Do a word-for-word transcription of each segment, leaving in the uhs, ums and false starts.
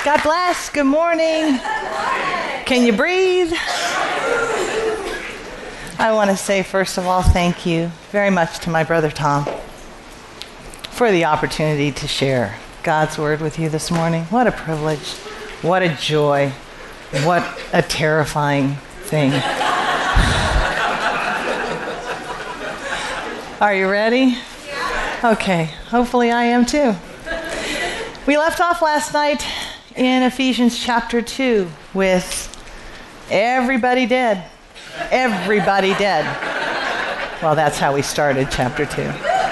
God bless. Good morning. Can you breathe? I want to say, first of all, thank you very much to my brother Tom for the opportunity to share God's word with you this morning. What a privilege. What a joy. What a terrifying thing. Are you ready? Okay. Hopefully I am too. We left off last night in Ephesians chapter two with everybody dead. Everybody dead. Well, that's how we started chapter two.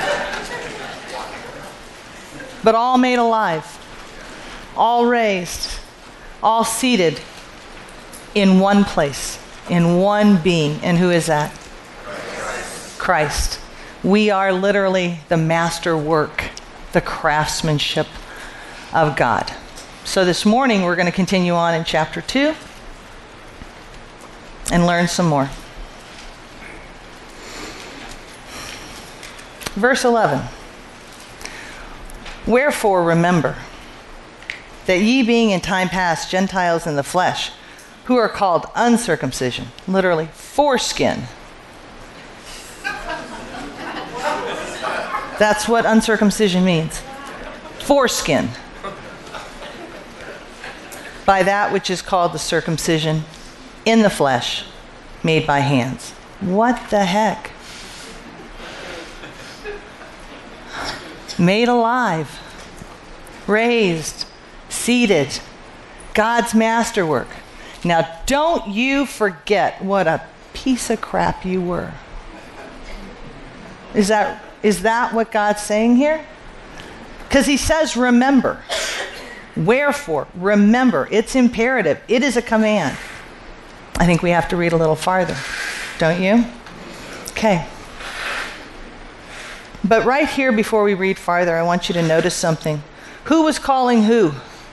But all made alive, all raised, all seated in one place, in one being. And who is that? Christ. Christ. We are literally the master work, the craftsmanship of God. So this morning we're going to continue on in chapter two and learn some more. Verse eleven. Wherefore remember that ye being in time past Gentiles in the flesh, who are called uncircumcision, literally foreskin. That's what uncircumcision means. Foreskin. By that which is called the circumcision in the flesh, made by hands. What the heck? Made alive, raised, seated, God's masterwork. Now, don't you forget what a piece of crap you were. Is that is that what God's saying here? Because he says, remember. Wherefore, remember. It's imperative. It is a command. I think we have to read a little farther, don't you? Okay. But right here, before we read farther, I want you to notice something. Who was calling who?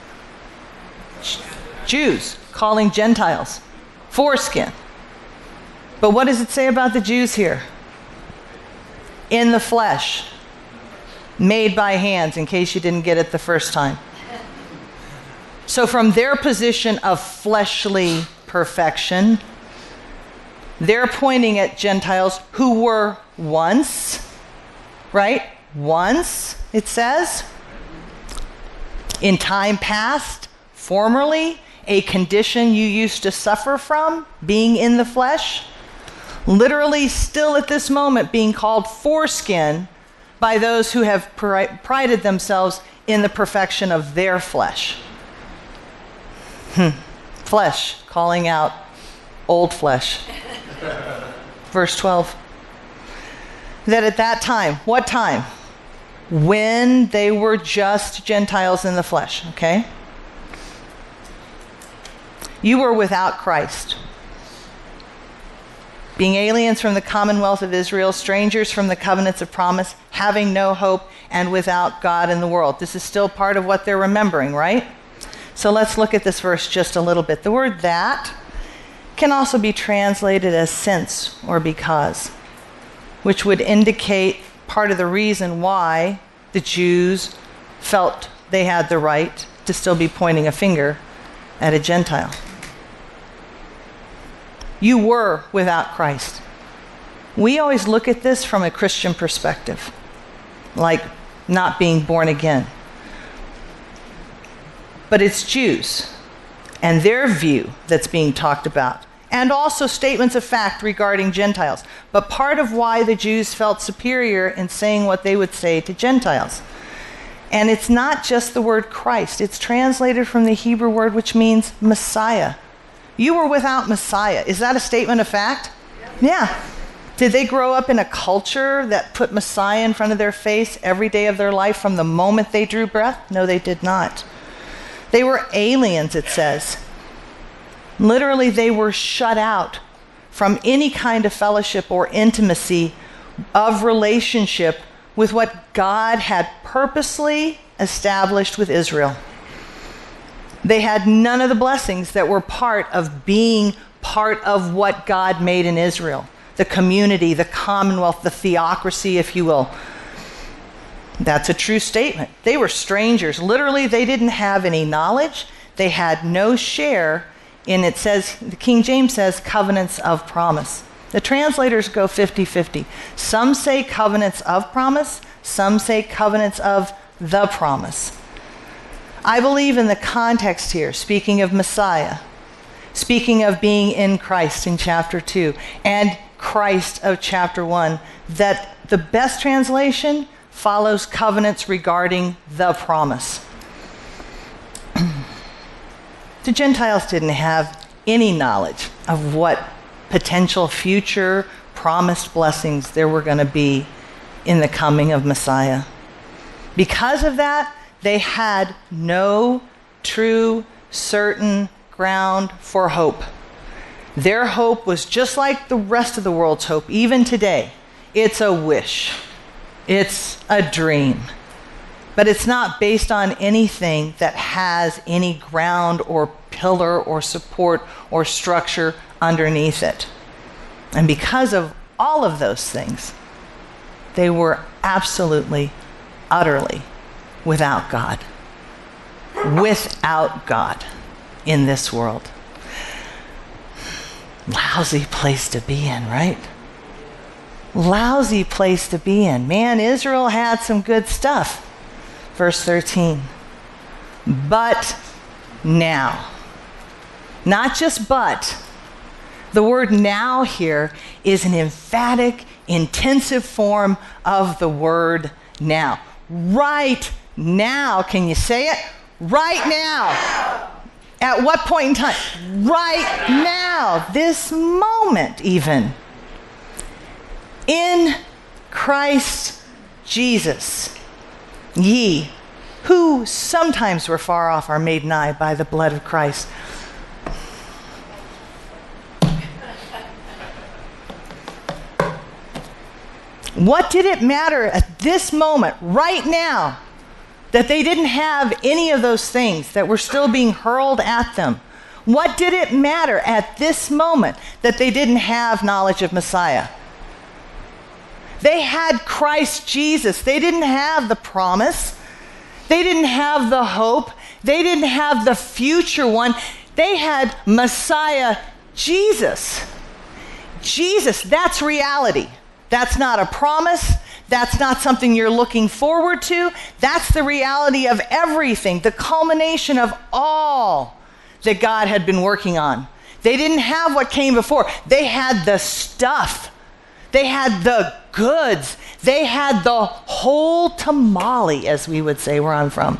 Jews calling Gentiles foreskin. But what does it say about the Jews here? In the flesh, made by hands, in case you didn't get it the first time. So from their position of fleshly perfection, they're pointing at Gentiles who were once, right? Once, it says, in time past, formerly, a condition you used to suffer from, being in the flesh. Literally still at this moment being called foreskin by those who have prided themselves in the perfection of their flesh. Hmm. Flesh, calling out old flesh. Verse twelve. That at that time, what time? When they were just Gentiles in the flesh, okay? You were without Christ, being aliens from the commonwealth of Israel, strangers from the covenants of promise, having no hope, and without God in the world. This is still part of what they're remembering, right? So let's look at this verse just a little bit. The word that can also be translated as since or because, which would indicate part of the reason why the Jews felt they had the right to still be pointing a finger at a Gentile. You were without Christ. We always look at this from a Christian perspective, like not being born again. But it's Jews and their view that's being talked about, and also statements of fact regarding Gentiles. But part of why the Jews felt superior in saying what they would say to Gentiles. And it's not just the word Christ. It's translated from the Hebrew word which means Messiah. You were without Messiah. Is that a statement of fact? Yeah. yeah. Did they grow up in a culture that put Messiah in front of their face every day of their life from the moment they drew breath? No, they did not. They were aliens, it says. Literally, they were shut out from any kind of fellowship or intimacy of relationship with what God had purposely established with Israel. They had none of the blessings that were part of being part of what God made in Israel. The community, the commonwealth, the theocracy, if you will. That's a true statement. They were strangers. Literally, they didn't have any knowledge. They they had no share in, it says, the King James says, covenants of promise. The translators go fifty-fifty. Some say covenants of promise, some say covenants of the promise. I believe in the context here, speaking of Messiah, speaking of being in Christ in chapter two, and Christ of chapter one, that the best translation follows covenants regarding the promise. The Gentiles didn't have any knowledge of what potential future promised blessings there were going to be in the coming of Messiah. Because of that, they had no true, certain ground for hope. Their hope was just like the rest of the world's hope, even today. It's a wish. It's a dream. But it's not based on anything that has any ground or pillar or support or structure underneath it. And because of all of those things, they were absolutely, utterly without God. Without God in this world. Lousy place to be in, right? Lousy place to be in. Man, Israel had some good stuff. Verse thirteen. But now. Not just but. The word now here is an emphatic, intensive form of the word now. Right now. Can you say it? Right now. At what point in time? Right now. This moment even. In Christ Jesus. Ye, who sometimes were far off, are made nigh by the blood of Christ. What did it matter at this moment, right now, that they didn't have any of those things that were still being hurled at them? What did it matter at this moment that they didn't have knowledge of Messiah? They had Christ Jesus. They didn't have the promise. They didn't have the hope. They didn't have the future one. They had Messiah Jesus. Jesus, that's reality. That's not a promise. That's not something you're looking forward to. That's the reality of everything, the culmination of all that God had been working on. They didn't have what came before. They had the stuff. They had the goods. They had the whole tamale, as we would say where I'm from.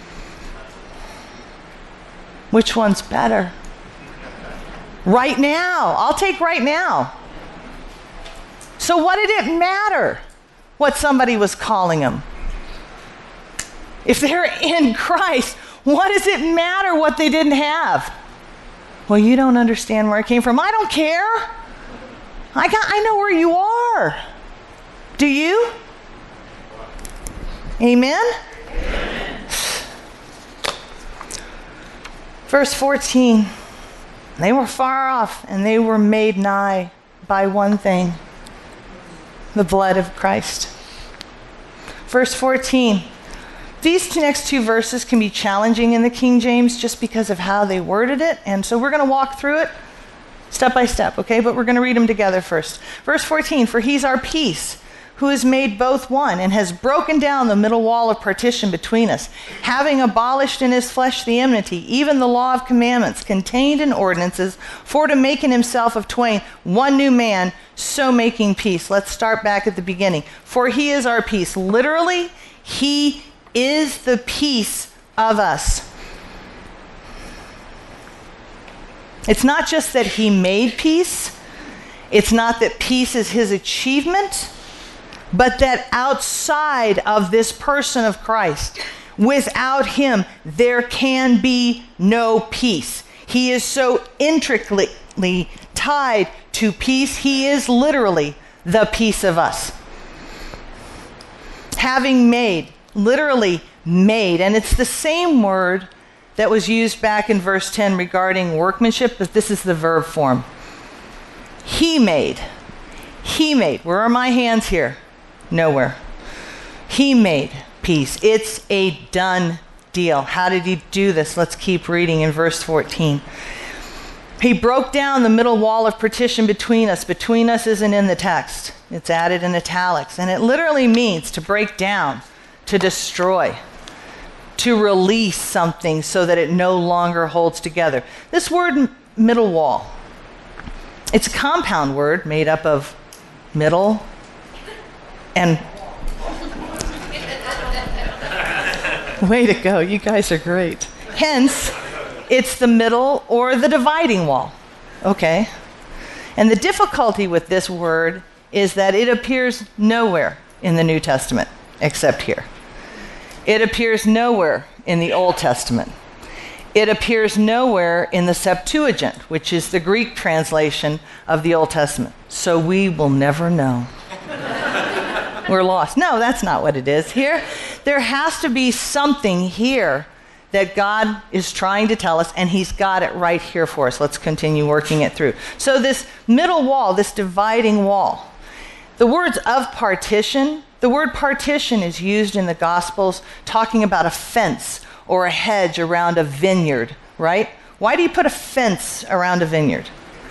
Which one's better? Right now. I'll take right now. So what did it matter what somebody was calling them? If they're in Christ, what does it matter what they didn't have? Well, you don't understand where it came from. I don't care. I got, I know where you are. Do you? Amen? Amen. Verse fourteen. They were far off and they were made nigh by one thing, the blood of Christ. Verse fourteen. These two next two verses can be challenging in the King James just because of how they worded it. And so we're going to walk through it step by step, okay? But we're going to read them together first. Verse fourteen, for he's our peace, who has made both one and has broken down the middle wall of partition between us, having abolished in his flesh the enmity, even the law of commandments contained in ordinances, for to make in himself of twain one new man, so making peace. Let's start back at the beginning. For he is our peace. Literally, he is the peace of us. It's not just that he made peace. It's not that peace is his achievement, but that outside of this person of Christ, without him, there can be no peace. He is so intricately tied to peace. He is literally the peace of us. Having made, literally made, and it's the same word that was used back in verse ten regarding workmanship, but this is the verb form. He made. He made. Where are my hands here? Nowhere. He made peace. It's a done deal. How did he do this? Let's keep reading in verse fourteen. He broke down the middle wall of partition between us. Between us isn't in the text. It's added in italics. And it literally means to break down, to destroy, to release something so that it no longer holds together. This word middle wall, it's a compound word made up of middle and... Way to go, you guys are great. Hence, it's the middle or the dividing wall. Okay? And the difficulty with this word is that it appears nowhere in the New Testament except here. It appears nowhere in the Old Testament. It appears nowhere in the Septuagint, which is the Greek translation of the Old Testament. So we will never know. We're lost. No, that's not what it is here. There has to be something here that God is trying to tell us, and he's got it right here for us. Let's continue working it through. So this middle wall, this dividing wall, the words of partition, the word partition is used in the Gospels talking about a fence or a hedge around a vineyard, right? Why do you put a fence around a vineyard?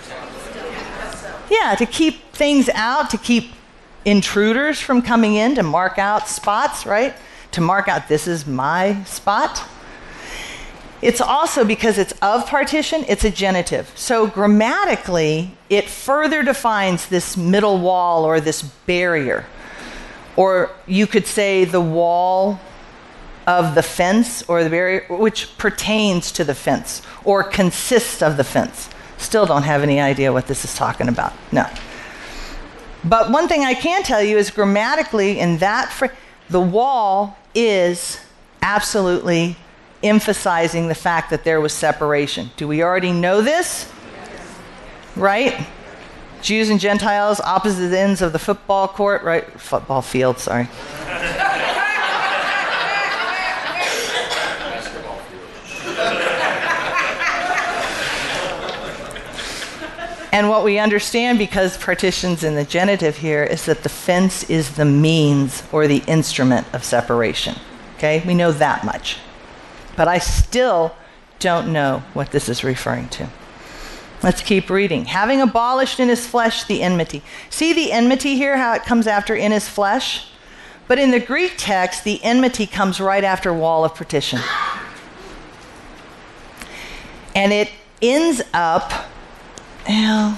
Yeah, to keep things out, to keep intruders from coming in, to mark out spots, right? To mark out, this is my spot. It's also, because it's of partition, it's a genitive. So grammatically, it further defines this middle wall or this barrier. Or you could say the wall of the fence or the barrier, which pertains to the fence or consists of the fence. Still don't have any idea what this is talking about. No. But one thing I can tell you is grammatically in that, fr- the wall is absolutely emphasizing the fact that there was separation. Do we already know this? Yes. Right? Jews and Gentiles, opposite ends of the football court, right? Football field, sorry. And what we understand, because partition's in the genitive here, is that the fence is the means or the instrument of separation. Okay? We know that much. But I still don't know what this is referring to. Let's keep reading. Having abolished in his flesh the enmity. See the enmity here, how it comes after in his flesh? But in the Greek text, the enmity comes right after wall of partition. And it ends up, well,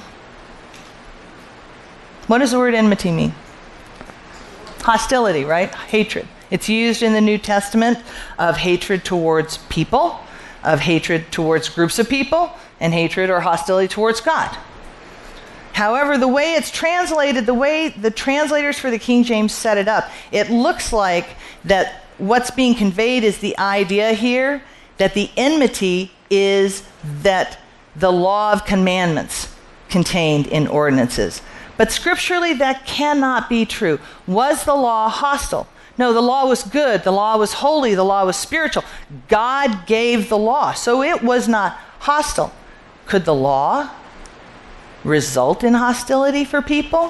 what does the word enmity mean? Hostility, right? Hatred. It's used in the New Testament of hatred towards people, of hatred towards groups of people, and hatred or hostility towards God. However, the way it's translated, the way the translators for the King James set it up, it looks like that what's being conveyed is the idea here that the enmity is that the law of commandments contained in ordinances. But scripturally, that cannot be true. Was the law hostile? No, the law was good. The law was holy. The law was spiritual. God gave the law, so it was not hostile. Could the law result in hostility for people?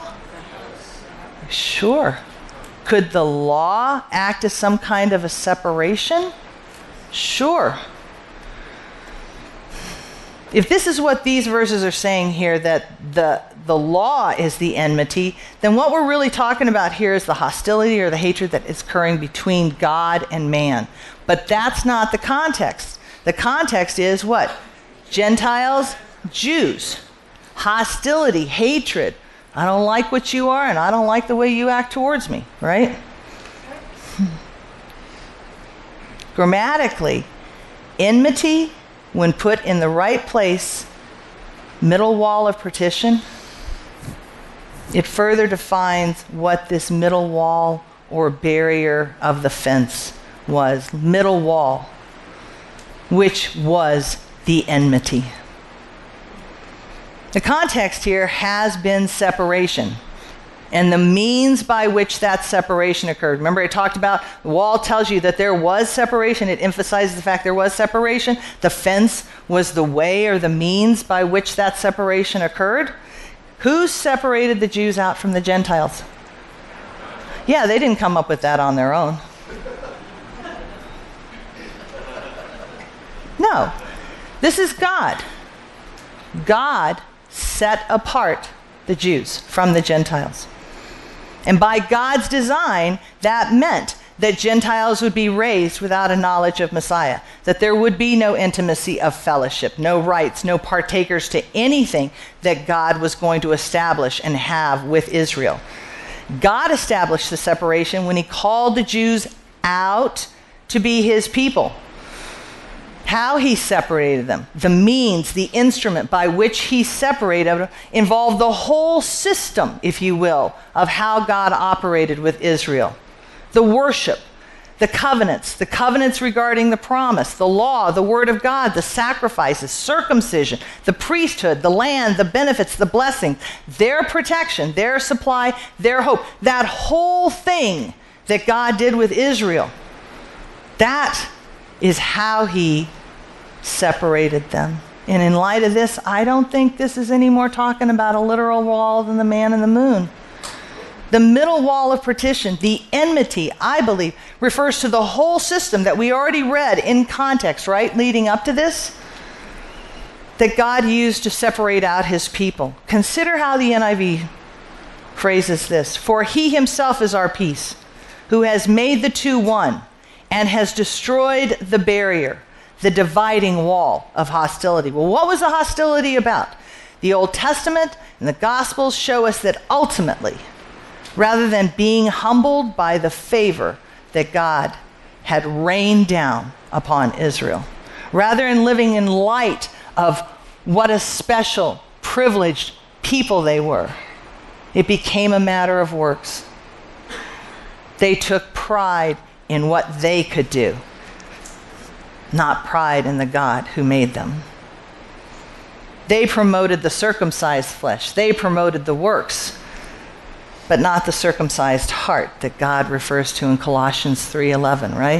Sure. Could the law act as some kind of a separation? Sure. If this is what these verses are saying here, that the, the law is the enmity, then what we're really talking about here is the hostility or the hatred that is occurring between God and man. But that's not the context. The context is what? Gentiles, Jews. Hostility, hatred. I don't like what you are, and I don't like the way you act towards me, right? Grammatically, enmity, when put in the right place, middle wall of partition, it further defines what this middle wall or barrier of the fence was. Middle wall, which was the enmity. The context here has been separation, and the means by which that separation occurred. Remember, I talked about the wall tells you that there was separation. It emphasizes the fact there was separation. The fence was the way or the means by which that separation occurred. Who separated the Jews out from the Gentiles? Yeah, they didn't come up with that on their own. No. This is God. God set apart the Jews from the Gentiles. And by God's design, that meant that Gentiles would be raised without a knowledge of Messiah, that there would be no intimacy of fellowship, no rights, no partakers to anything that God was going to establish and have with Israel. God established the separation when he called the Jews out to be his people. How he separated them, the means, the instrument by which he separated them, involved the whole system, if you will, of how God operated with Israel. The worship, the covenants, the covenants regarding the promise, the law, the word of God, the sacrifices, circumcision, the priesthood, the land, the benefits, the blessings, their protection, their supply, their hope. That whole thing that God did with Israel, that is how he separated them. And in light of this, I don't think this is any more talking about a literal wall than the man in the moon. The middle wall of partition, the enmity, I believe, refers to the whole system that we already read in context, right, leading up to this, that God used to separate out his people. Consider how the N I V phrases this. For he himself is our peace, who has made the two one, and has destroyed the barrier, the dividing wall of hostility. Well, what was the hostility about? The Old Testament and the Gospels show us that ultimately, rather than being humbled by the favor that God had rained down upon Israel, rather than living in light of what a special, privileged people they were, it became a matter of works. They took pride in what they could do, not pride in the God who made them. They promoted the circumcised flesh. They promoted the works, but not the circumcised heart that God refers to in Colossians three eleven, right?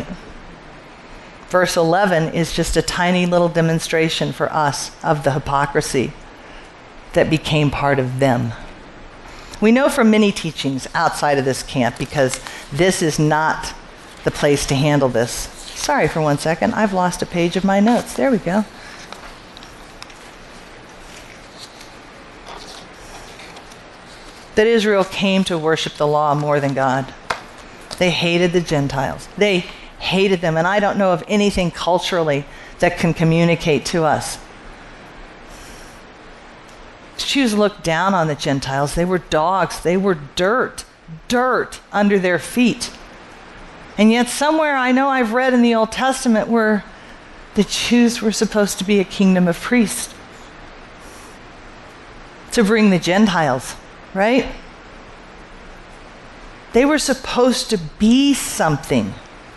Verse eleven is just a tiny little demonstration for us of the hypocrisy that became part of them. We know from many teachings outside of this camp, because this is not the place to handle this. Sorry for one second, I've lost a page of my notes. There we go. That Israel came to worship the law more than God. They hated the Gentiles. They hated them, and I don't know of anything culturally that can communicate to us. The Jews looked down on the Gentiles. They were dogs. They were dirt, dirt under their feet. And yet somewhere I know I've read in the Old Testament where the Jews were supposed to be a kingdom of priests to bring the Gentiles, right? They were supposed to be something,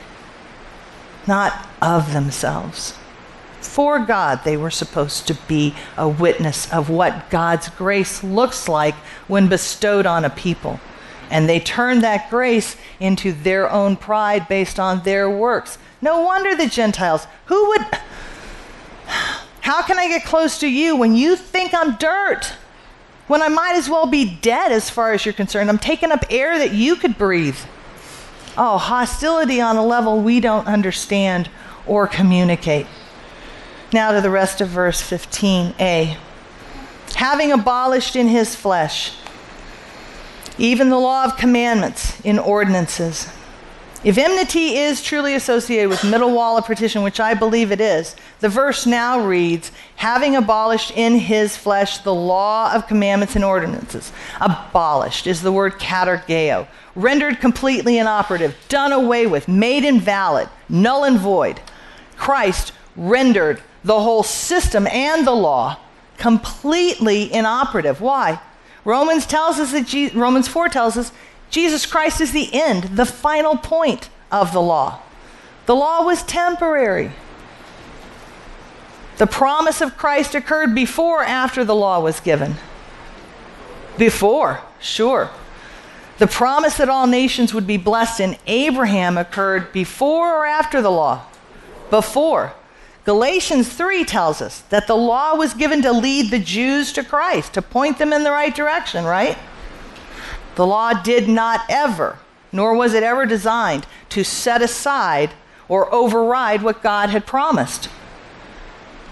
not of themselves. For God, they were supposed to be a witness of what God's grace looks like when bestowed on a people. And they turned that grace into their own pride based on their works. No wonder the Gentiles, who would, how can I get close to you when you think I'm dirt? When I might as well be dead as far as you're concerned. I'm taking up air that you could breathe. Oh, hostility on a level we don't understand or communicate. Now to the rest of verse fifteen a. Having abolished in his flesh even the law of commandments in ordinances. If enmity is truly associated with middle wall of partition, which I believe it is, the verse now reads, having abolished in his flesh the law of commandments and ordinances. Abolished is the word katargeo, rendered completely inoperative, done away with, made invalid, null and void. Christ rendered the whole system and the law completely inoperative. Why? Romans tells us that Je- Romans four tells us Jesus Christ is the end, the final point of the law. The law was temporary. The promise of Christ occurred before or after the law was given? Before, sure. The promise that all nations would be blessed in Abraham occurred before or after the law? Before. Galatians three tells us that the law was given to lead the Jews to Christ, to point them in the right direction, right? The law did not ever, nor was it ever designed to set aside or override what God had promised.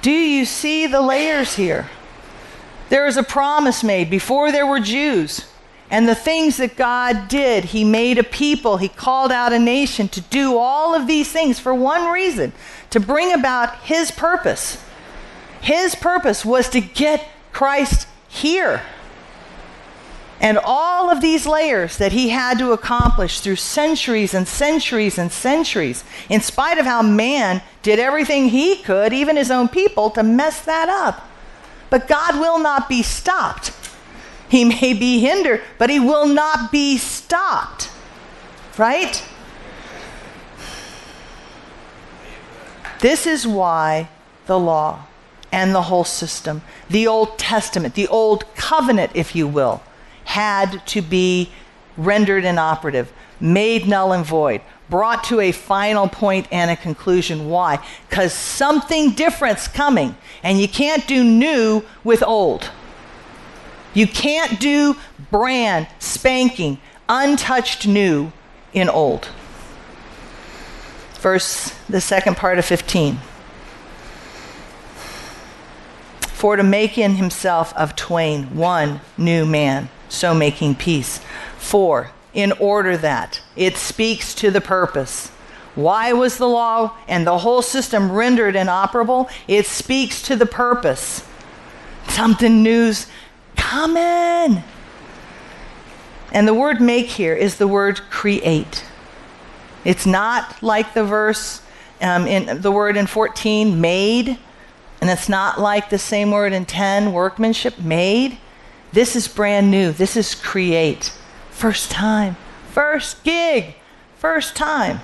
Do you see the layers here? There is a promise made before there were Jews. And the things that God did, he made a people, he called out a nation to do all of these things for one reason, to bring about his purpose. His purpose was to get Christ here. And all of these layers that he had to accomplish through centuries and centuries and centuries, in spite of how man did everything he could, even his own people, to mess that up. But God will not be stopped. He may be hindered, but he will not be stopped. Right? This is why the law and the whole system, the Old Testament, the Old Covenant, if you will, had to be rendered inoperative, made null and void, brought to a final point and a conclusion. Why? Because something different's coming, and you can't do new with old. You can't do brand, spanking, untouched new in old. Verse, the second part of fifteen. For to make in himself of twain one new man, so making peace. For, in order that it speaks to the purpose. Why was the law and the whole system rendered inoperable? It speaks to the purpose. Something new's coming. And the word make here is the word create. It's not like the verse, um, in the word in fourteen, made. And it's not like the same word in ten, workmanship, made. This is brand new. This is create. First time. First gig. First time.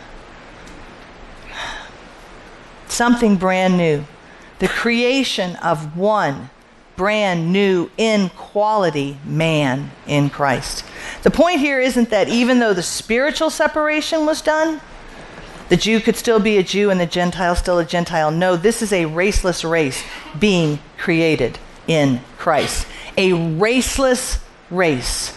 Something brand new. The creation of one brand new in quality man in Christ. The point here isn't that even though the spiritual separation was done, the Jew could still be a Jew and the Gentile still a Gentile. No, this is a raceless race being created in Christ. A raceless race.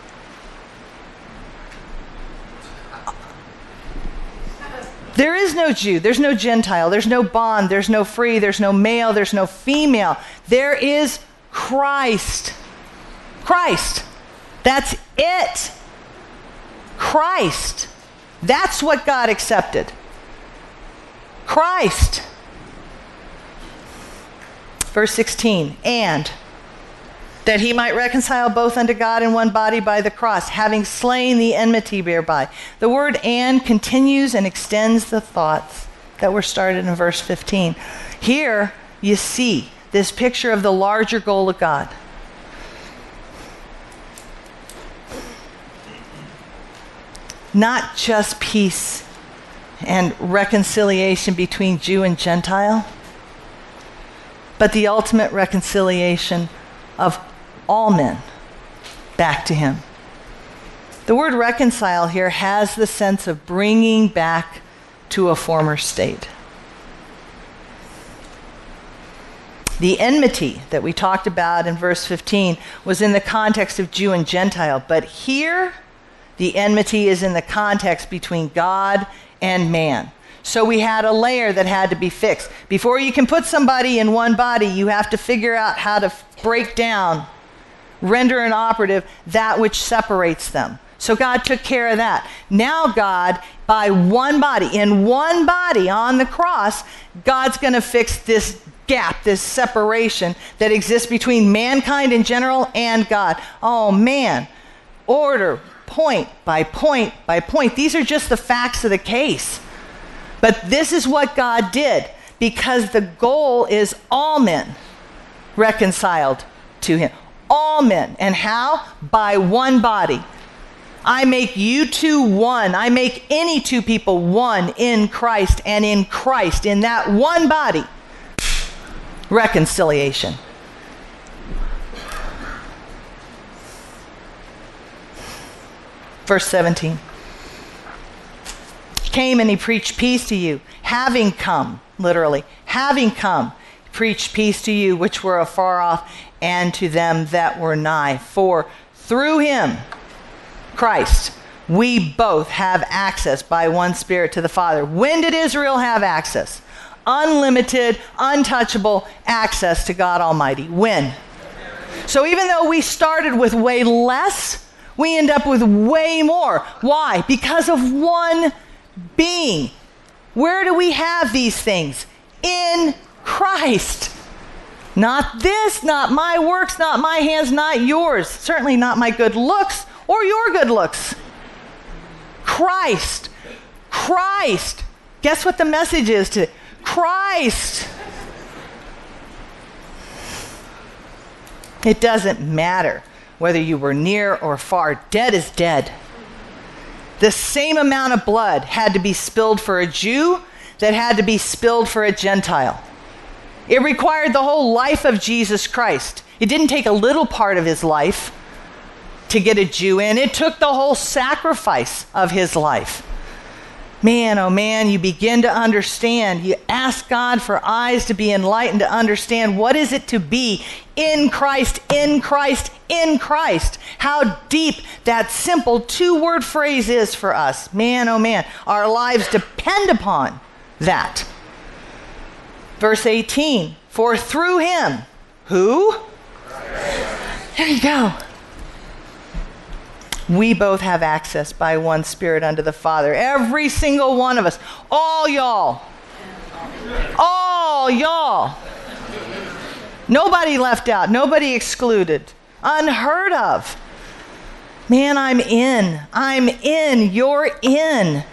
There is no Jew, there's no Gentile, there's no bond, there's no free, there's no male, there's no female. There is Christ. Christ. That's it. Christ. That's what God accepted. Christ. Verse sixteen, and that he might reconcile both unto God in one body by the cross, having slain the enmity thereby. The word and continues and extends the thoughts that were started in verse fifteen. Here you see this picture of the larger goal of God. Not just peace and reconciliation between Jew and Gentile, but the ultimate reconciliation of all men back to him. The word reconcile here has the sense of bringing back to a former state. The enmity that we talked about in verse fifteen was in the context of Jew and Gentile, but here the enmity is in the context between God and man. So we had a layer that had to be fixed. Before you can put somebody in one body, you have to figure out how to break down, render inoperative that which separates them. So God took care of that. Now God, by one body, in one body on the cross, God's going to fix this gap, this separation that exists between mankind in general and God. Oh man, order, point by point by point. These are just the facts of the case. But this is what God did, because the goal is all men reconciled to him. All men. And how? By one body. I make you two one. I make any two people one in Christ, and in Christ, in that one body, reconciliation. Verse seventeen. Came and he preached peace to you, having come, literally, having come, preached peace to you which were afar off, and to them that were nigh. For through him, Christ, we both have access by one Spirit to the Father. When did Israel have access? unlimited, untouchable access to God Almighty. When? So even though we started with way less, we end up with way more. Why? Because of one being. Where do we have these things? In Christ. Not this, not my works, not my hands, not yours. Certainly not my good looks or your good looks. Christ. Christ. Guess what the message is to Christ. It doesn't matter whether you were near or far. Dead is dead. The same amount of blood had to be spilled for a Jew that had to be spilled for a Gentile. It required the whole life of Jesus Christ. It didn't take a little part of his life to get a Jew in. It took the whole sacrifice of his life. Man, oh man, you begin to understand. You ask God for eyes to be enlightened to understand what is it to be in Christ, in Christ, in Christ. How deep that simple two-word phrase is for us. Man, oh man, our lives depend upon that. Verse eighteen, for through him, who? There you go. We both have access by one Spirit unto the Father. Every single one of us. All y'all. All y'all. Nobody left out. Nobody excluded. Unheard of. Man, I'm in. I'm in. You're in.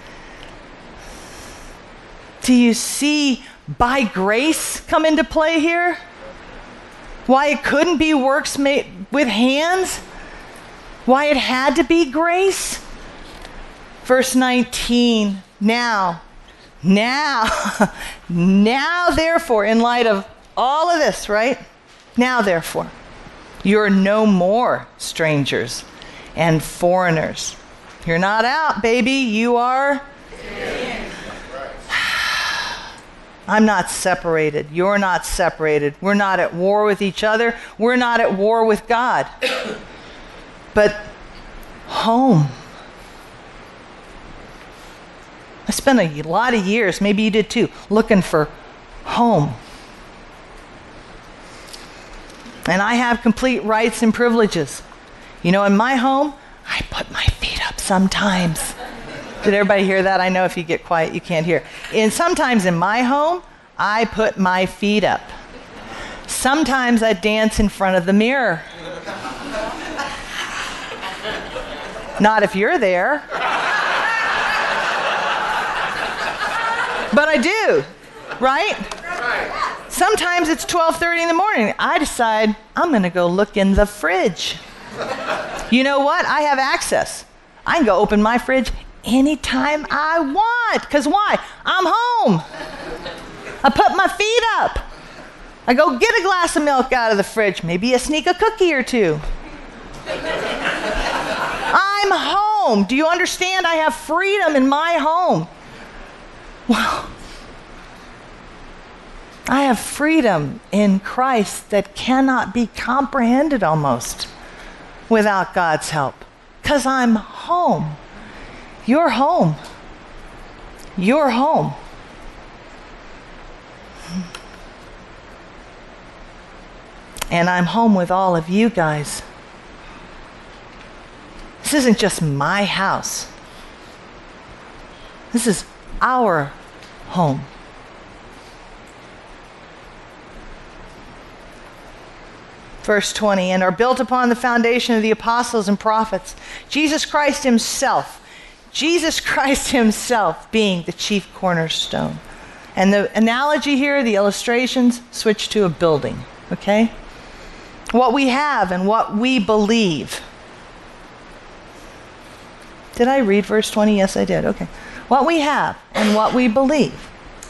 Do you see by grace come into play here? Why it couldn't be works made with hands? Why it had to be grace? Verse nineteen, now, now, now therefore, in light of all of this, right? Now therefore, you're no more strangers and foreigners. You're not out, baby. You are in. I'm not separated. You're not separated. We're not at war with each other. We're not at war with God. But home. I spent a lot of years, maybe you did too, looking for home. And I have complete rights and privileges. You know, in my home, I put my feet up sometimes. Did everybody hear that? I know if you get quiet, you can't hear. And sometimes in my home, I put my feet up. Sometimes I dance in front of the mirror. Not if you're there. But I do, right? Sometimes it's twelve thirty in the morning. I decide I'm going to go look in the fridge. You know what? I have access. I can go open my fridge anytime I want. Because why? I'm home. I put my feet up. I go get a glass of milk out of the fridge. Maybe I sneak a cookie or two. I'm home. Do you understand? I have freedom in my home. Well, I have freedom in Christ that cannot be comprehended almost without God's help. Because I'm home. You're home. You're home. And I'm home with all of you guys. This isn't just my house. This is our home. Verse twenty, and are built upon the foundation of the apostles and prophets, Jesus Christ himself, Jesus Christ himself being the chief cornerstone. And the analogy here, the illustrations, switch to a building, okay? What we have and what we believe. Did I read verse twenty? Yes, I did. Okay. What we have and what we believe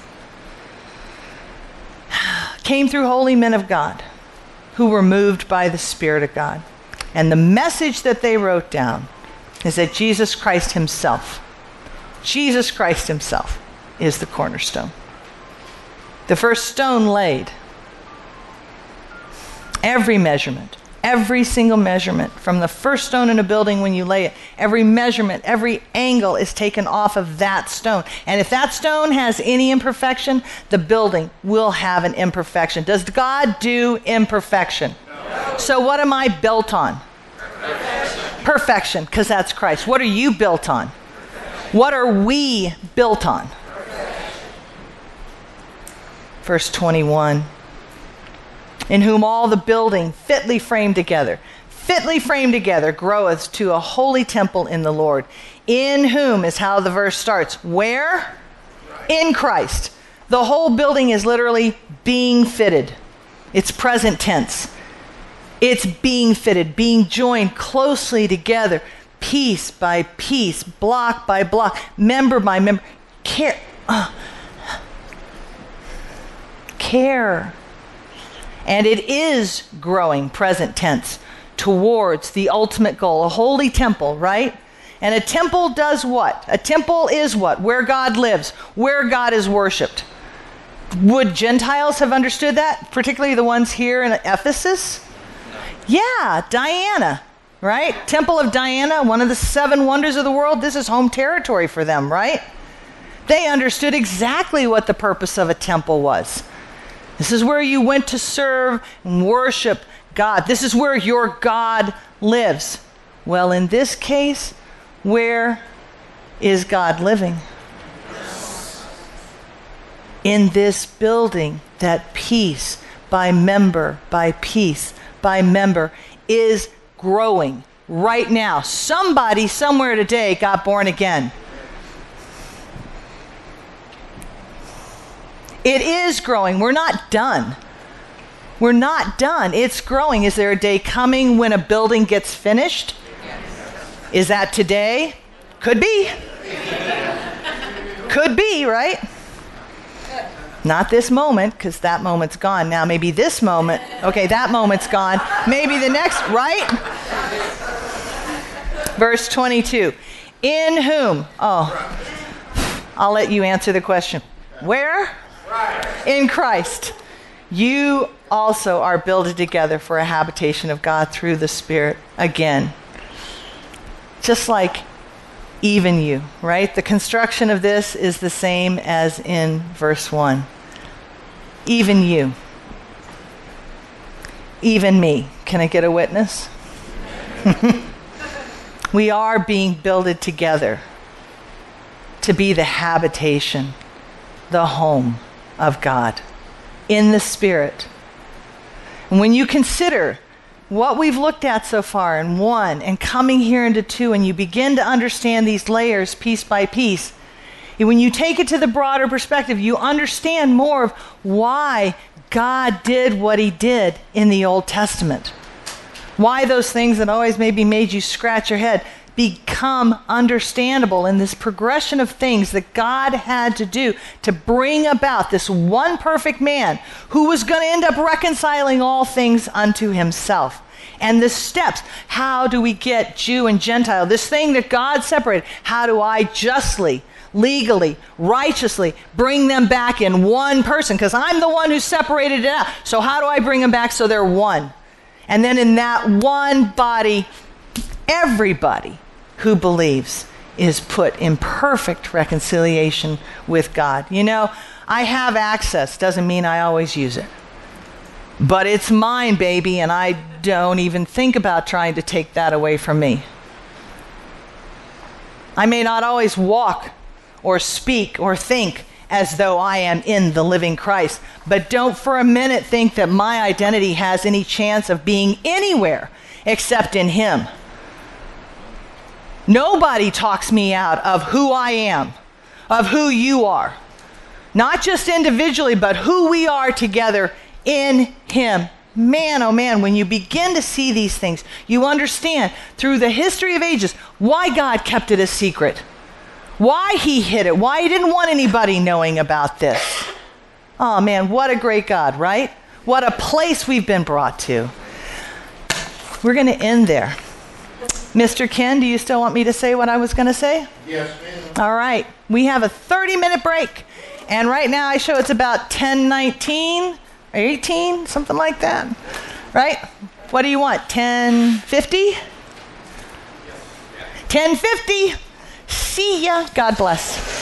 came through holy men of God who were moved by the Spirit of God. And the message that they wrote down is that Jesus Christ himself, Jesus Christ himself is the cornerstone. The first stone laid. Every measurement, Every single measurement, from the first stone in a building when you lay it, every measurement, every angle is taken off of that stone. And if that stone has any imperfection, the building will have an imperfection. Does God do imperfection? No. So what am I built on? Perfection, because that's Christ. What are you built on? What are we built on? Verse twenty-one. In whom all the building fitly framed together, fitly framed together, groweth to a holy temple in the Lord. In whom is how the verse starts. Where? In Christ. The whole building is literally being fitted. It's present tense. It's being fitted, being joined closely together, piece by piece, block by block, member by member. Care. Uh, care. And it is growing, present tense, towards the ultimate goal, a holy temple, right? And a temple does what? A temple is what? Where God lives, where God is worshiped. Would Gentiles have understood that? Particularly the ones here in Ephesus? Yeah, Diana, right? Temple of Diana, one of the seven wonders of the world. This is home territory for them, right? They understood exactly what the purpose of a temple was. This is where you went to serve and worship God. This is where your God lives. Well, in this case, where is God living? In this building, that piece by member by piece by member is growing right now. Somebody somewhere today got born again. It is growing. We're not done. We're not done. It's growing. Is there a day coming when a building gets finished? Is that today? Could be. Could be, right? Not this moment, because that moment's gone. Now maybe this moment. Okay, that moment's gone. Maybe the next, right? Verse twenty-two. In whom? Oh, I'll let you answer the question. Where? In Christ. You also are builded together for a habitation of God through the Spirit. Again, just like even you, right? The construction of this is the same as in verse one. Even you. Even me. Can I get a witness? We are being builded together to be the habitation, the home of God in the Spirit. And when you consider what we've looked at so far in one and coming here into two, and you begin to understand these layers piece by piece, and when you take it to the broader perspective, you understand more of why God did what he did in the Old Testament. Why those things that always maybe made you scratch your head become understandable in this progression of things that God had to do to bring about this one perfect man who was going to end up reconciling all things unto himself. And the steps, how do we get Jew and Gentile, this thing that God separated, how do I justly, legally, righteously bring them back in one person? Because I'm the one who separated it out. So how do I bring them back so they're one? And then in that one body, everybody who believes is put in perfect reconciliation with God. You know, I have access, doesn't mean I always use it. But it's mine, baby, and I don't even think about trying to take that away from me. I may not always walk or speak or think as though I am in the living Christ, but don't for a minute think that my identity has any chance of being anywhere except in him. Nobody talks me out of who I am, of who you are. Not just individually, but who we are together in him. Man, oh man, when you begin to see these things, you understand through the history of ages why God kept it a secret, why he hid it, why he didn't want anybody knowing about this. Oh man, what a great God, right? What a place we've been brought to. We're going to end there. Mister Ken, do you still want me to say what I was going to say? Yes, ma'am. All right. We have a thirty minute break. And right now I show it's about ten nineteen, eighteen, something like that. Right? What do you want? ten fifty? ten fifty. See ya. God bless.